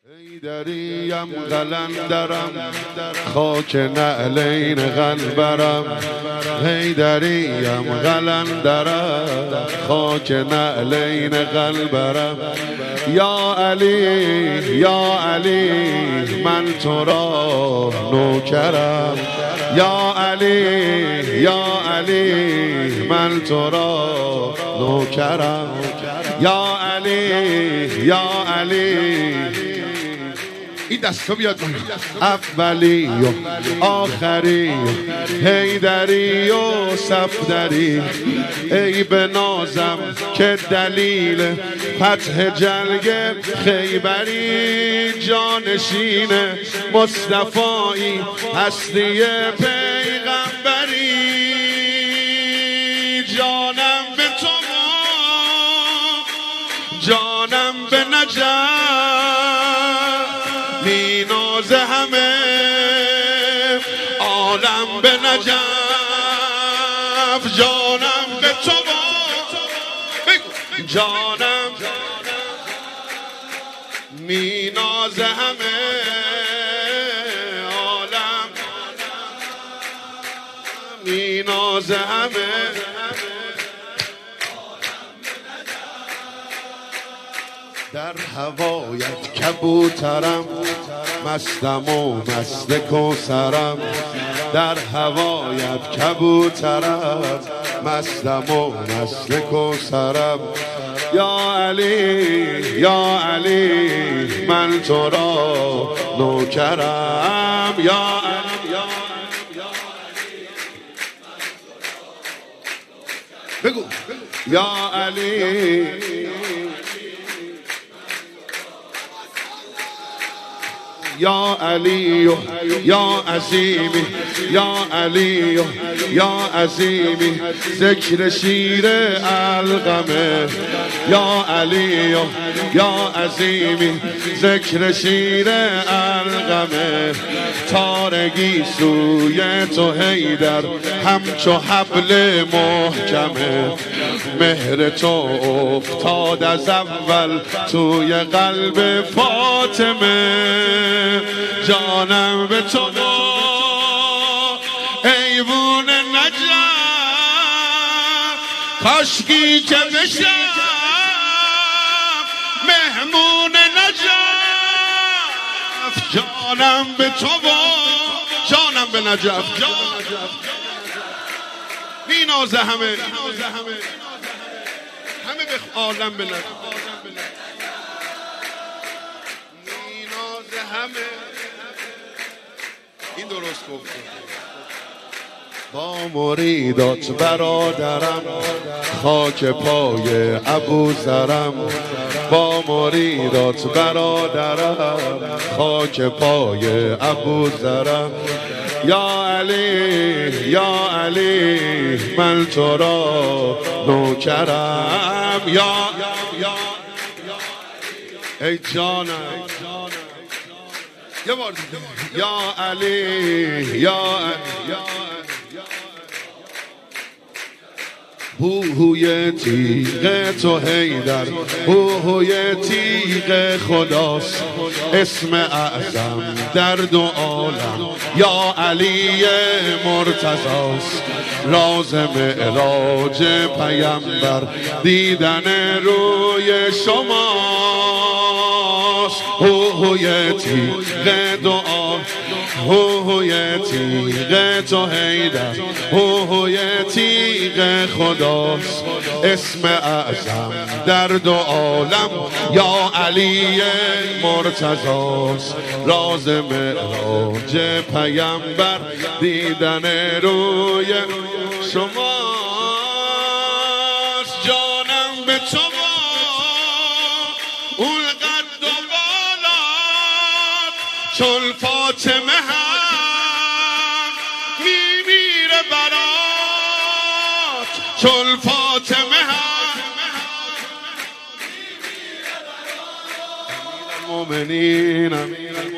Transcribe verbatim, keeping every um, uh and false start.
دریم قلندرم خاک نعلین قلبرم هی دریم قلندرم خاک نعلین قلبرم یا علی یا علی من تو را نوکرم یا علی یا علی من تو را نوکرم یا علی یا علی. این دستا بیاد اولی و آخری حیدری و صفدری ای به نازم که دلیل فتح جنگ خیبری جانشین مصطفی هستی پیغمبری جانم به تو جانم به نجف میناز همه عالم به نجف جانم به تو جانم میناز همه عالم میناز همه در هوایت کبوترم مستم و مست کوثرم در هوایت کبوترم مستم و مست کوثرم یا علی یا علی من تو را نوکرم یا علی بگو یا علی یا علی یا عظیمی یا علی یا عظیمی ذکر شیر القمه یا علی یا عظیمی ذکر شیر القمه تارگی سوی تو حیدر همچو حبل محکمه مهر تو افتاد از اول توی قلب فاطمه جانم به تو ایوون نجف کاشکی که بشم مهمون نجف جانم به تو جانم به نجف میناز همه همه به عالم به نجف میناز همه این درست گفته با مریدات برادرم خاک پای ابوذرم با مریدات برادرم خاک پای ابوذرم یا علی یا علی من تو را نوکرم یا ای جانم یه بار دیگه یا علی یا علی هو هوی تیغ تو حیدر هو هوی تیغ خداست اسم اعظم در دو عالم یا علی مرتضاست راز معراج پیامبر دیدن روی شماست هو هوی تیغ دعا هو هوی تیغ تو حیدر هو هوی تیغ خدا اسم اعظم در دو عالم یا علی مرتضاست راز معراج پیامبر دیدن روی شماست جانم به تو اون قد و بالات چون فاطمه هم میمیره برات چون فاطمه هم امیر المؤمنین